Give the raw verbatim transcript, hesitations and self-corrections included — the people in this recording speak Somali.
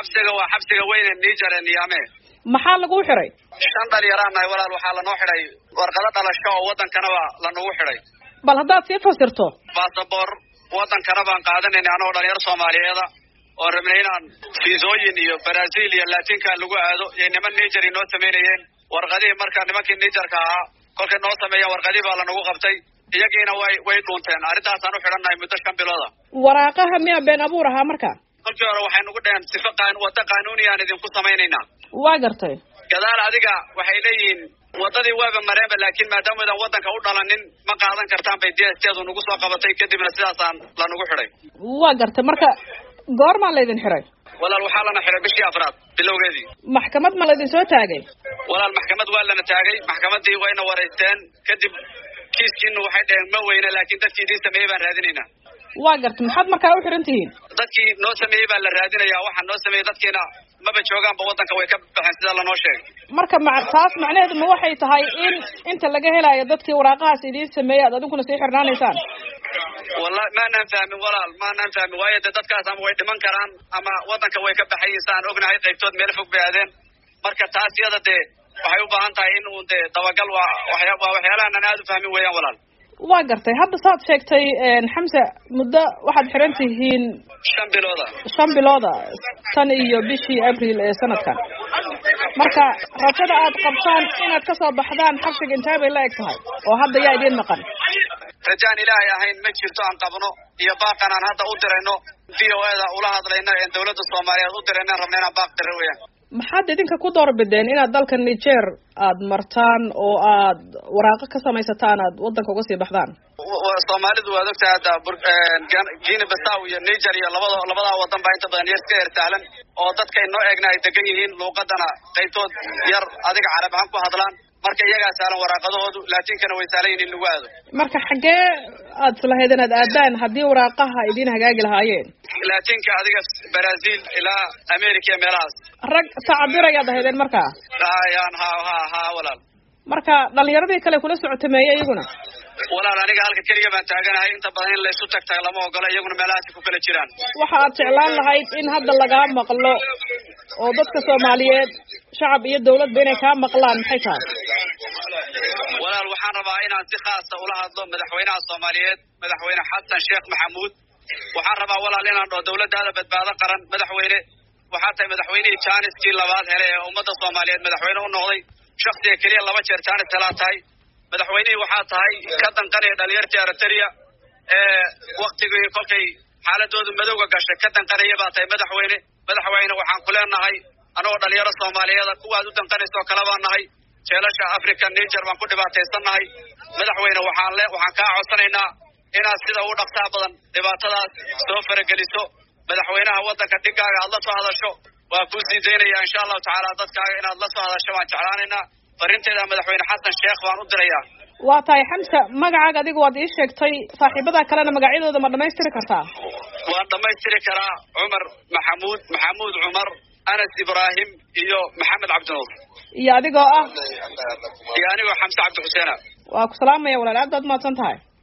xabsiga waa xabsiga weyn ee Niger ee Niamey. maxaa lagu xiray? shan dhalinyarana walaal waxaa la noo xiray warqado dhalasho oo wadankana waa la nagu xiray. bal haddaad sii fasirto. baasaboor wadankana baan qaadanayna anoo dhalinyaro Soomaaliyeed oo rabnay inaan fiisooyin iyo Brazil iyo Latinka lagu aado iyo niman Niger inoo sameeyeen warqadii markaa nimankii Nigerka ahaa kolkay noo sameeyeen warqadii baa la nagu qabtay iyagiina way way dhuunteen arrintaas aan u xidhannahay muddo shan bilood ah. waraaqaha miya been abuur ahaa markaa? kolkii hore waxay nagu dhaheen sifa qaan wada qaanuuni aan idinku samaynaynaa. waa gartay. gadaal adiga waxay leeyihiin wadadii waaba mareenba laakiin maadaama wadan wadanka u dhalanin ma qaadan kartaan bay deesteedu nagu soo qabatay kadibna sidaasaan la nagu xiray. waa gartay marka goormaa laydin xiray? walaal waxaa lana xiray bishii afraad bilowgeedii. maxkamad ma laydin soo taagay? walaal maxkamad waa lana taagay maxkamadii wayna wareysteen kadib kiiskiinu waxay dhaheen ma weyna laakiin dadkii idin sameeyey baan raadinaynaa. waa gartay maxaad markaa u xiran tihiin? dadkii noo sameeyey baa la raadinayaa waxaa noo sameeyey dadkiina maba joogaanba wadanka way ka baxeen sida lanoo sheegay. marka ma taas macnaheedu ma waxay tahay in inta laga helayo dadkii waraaqahaas idiin sameeyey aad adiguna sii xirnaanaysaan? wallahi maanaan fahmin walaal maanaan fahmin waayo dee dadkaas ama way dhiman karaan ama wadanka way ka baxayiin saan ognahay qaybtood meel fog bay aadeen marka taas iyada dee waxay u baahan tahay in uu dee dabagal waa waxyaa waa waxyaalahan aan aada u fahmin weeyaan walaal. waa gartay hadda saad sheegtay xamse muddo waxaad xiran tihiin shan bilooda shan bilooda tan iyo bishii abril ee sanadkan marka rajada aad qabtaan inaad kasoo baxdaan xabsiga intee bay la eg tahay oo hadda yaa idiin maqan? rajaan ilaahay ahayn ma jirto aan qabno iyo baaqan aan hadda u dirayno v o a da ula hadlayna ee dawladda Soomaaliyeed u dirayna rabna inaan baaq diro weeyaan. maxaad idinka ku doorbideen inaad dalka Niger aad martaan oo aad waraaqo ka samaysataan aad wadanka uga sii baxdaan? Soomaalidu waa ogtahay hadda Guinea Bissau iyo Niger iyo labada labada wadan baa inta badan yar ka ertaalan oo dadka inoo eegna ay degan yihiin luuqadana qaybtood yar adiga carab ahaan ku hadlaan marka iyaga saalan waraaqadoodu Latinkana way saalayeen in lagu aado. marka xagee aad salahaydeen aad aadaan haddii waraaqaha idin hagaagi lahaayeen? Latinka adiga Brazil ilaa America meelahaas. rag tacabirayaad ahaydeen markaa? hayaan ha ha ha walaal. marka dhalinyaradii kale kula socotameeyay iyaguna? walaal aniga halka kaliya baan taaganahay inta badan in la isu tagtay lama ogola iyaguna meelahaas ku kala jiraan. waxa aad jeclaan lahayd in hadda lagaa maqlo oo dadka Soomaaliyeed shacab iyo dawladba inay kaa maqlaan maxay tahay? walaal waxaan rabaa inaan si khaas ah ula hadlo madaxweynaha Soomaaliyeed madaxweyne Xasan Sheekh Maxamuud waxaan rabaa walaal inaan dhaho dawladda badbaado qaran madaxweyne waxaa tahay madaxweynihii Janiskii labaad hele ee ummadda Soomaaliyeed madaxweyne u noqday shakhsiga kaliya laba jeer Janis kala tahay madaxweynihii waxaa tahay ka danqanay dhalinyartii Eritrea ee waqtigii kolkay xaaladoodu madowga gashay ka danqanaya baa tahay madaxweyne madaxweyne waxaan ku leenahay anoo dhalinyaro Soomaaliyeed kuwaad u danqanayso kala baan nahay jeelasha Afrika Niger baan ku dhibaataysanahay madaxweyne waxaan le waxaan ka codsanaynaa inaad sida ugu dhaqsaha badan dhibaatadaas soo farageliso madaxweynaha wadanka dhigaaga aad la soo hadasho waa ku sii deynaya insha Allah taala dadkaaga inaad la soo hadasho waan jeclaanaynaa farinteeda madaxweyne Xasan Sheekh waan u dirayaa. waa tahay xamse magacaaga adigu waad ii sheegtay saaxiibada kalena magacyadooda ma dhamaystiri kartaa? waan dhamaystiri karaa Cumar Maxamuud Maxamuud Cumar Anas Ibrahim iyo Maxamed Cabdinuur iyo adigoo ah iyo anigoo Xamse Cabdi Xuseen. waa ku salaamaya walaal aad baad mahadsan tahay.